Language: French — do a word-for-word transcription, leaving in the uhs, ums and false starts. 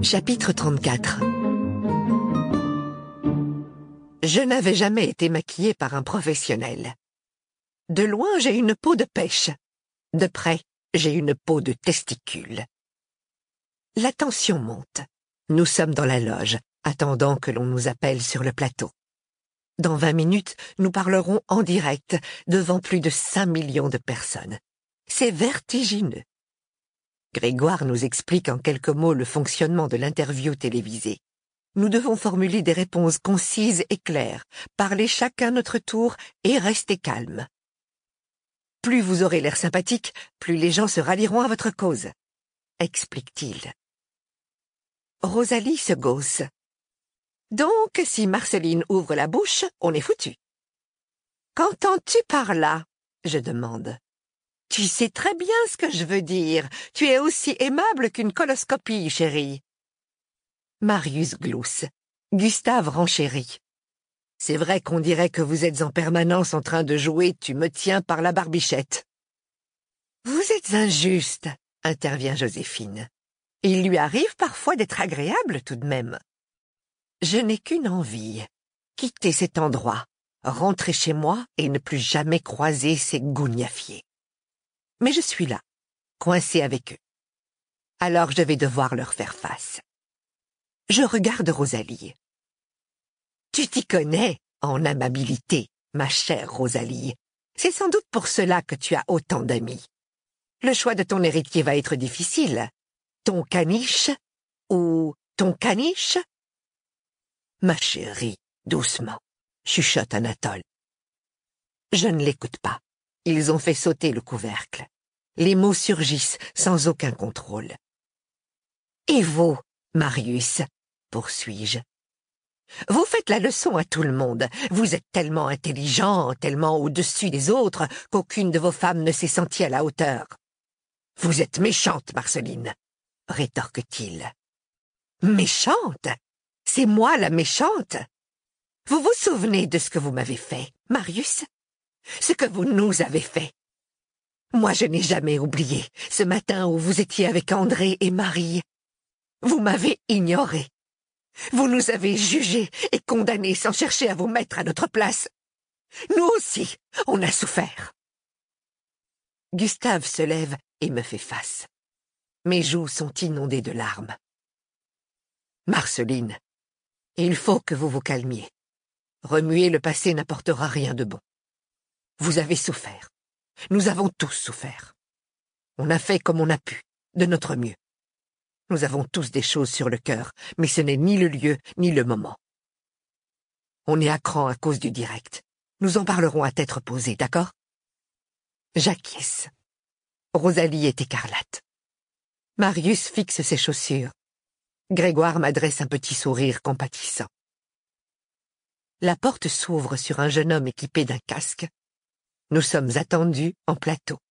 Chapitre trente-quatre. Je n'avais jamais été maquillée par un professionnel. De loin, j'ai une peau de pêche. De près, j'ai une peau de testicule. La tension monte. Nous sommes dans la loge, attendant que l'on nous appelle sur le plateau. Dans vingt minutes, nous parlerons en direct devant plus de cinq millions de personnes. C'est vertigineux. Grégoire nous explique en quelques mots le fonctionnement de l'interview télévisée. Nous devons formuler des réponses concises et claires, parler chacun notre tour et rester calme. Plus vous aurez l'air sympathique, plus les gens se rallieront à votre cause, explique-t-il. Rosalie se gausse. Donc, si Marceline ouvre la bouche, on est foutu. Qu'entends-tu par là? Je demande. Tu sais très bien ce que je veux dire. Tu es aussi aimable qu'une coloscopie, chérie. Marius glousse. Gustave renchérit. C'est vrai qu'on dirait que vous êtes en permanence en train de jouer « Tu me tiens par la barbichette ». Vous êtes injuste, intervient Joséphine. Il lui arrive parfois d'être agréable tout de même. Je n'ai qu'une envie, quitter cet endroit, rentrer chez moi et ne plus jamais croiser ces gougnafiers. Mais je suis là, coincée avec eux. Alors je vais devoir leur faire face. Je regarde Rosalie. Tu t'y connais en amabilité, ma chère Rosalie. C'est sans doute pour cela que tu as autant d'amis. Le choix de ton héritier va être difficile. Ton caniche ou ton caniche? Ma chérie, doucement, chuchote Anatole. Je ne l'écoute pas. Ils ont fait sauter le couvercle. Les mots surgissent sans aucun contrôle. Et vous, Marius, poursuis-je. Vous faites la leçon à tout le monde. Vous êtes tellement intelligent, tellement au-dessus des autres, qu'aucune de vos femmes ne s'est sentie à la hauteur. Vous êtes méchante, Marceline, rétorque-t-il. Méchante? C'est moi la méchante? Vous vous souvenez de ce que vous m'avez fait, Marius? Ce que vous nous avez fait. Moi, je n'ai jamais oublié ce matin où vous étiez avec André et Marie. Vous m'avez ignoré. Vous nous avez jugés et condamnés sans chercher à vous mettre à notre place. Nous aussi, on a souffert. Gustave se lève et me fait face. Mes joues sont inondées de larmes. Marceline, il faut que vous vous calmiez. Remuer le passé n'apportera rien de bon. Vous avez souffert. Nous avons tous souffert. On a fait comme on a pu, de notre mieux. Nous avons tous des choses sur le cœur, mais ce n'est ni le lieu, ni le moment. On est à cran à cause du direct. Nous en parlerons à tête reposée, d'accord? J'acquiesce. Rosalie est écarlate. Marius fixe ses chaussures. Grégoire m'adresse un petit sourire compatissant. La porte s'ouvre sur un jeune homme équipé d'un casque. Nous sommes attendus en plateau.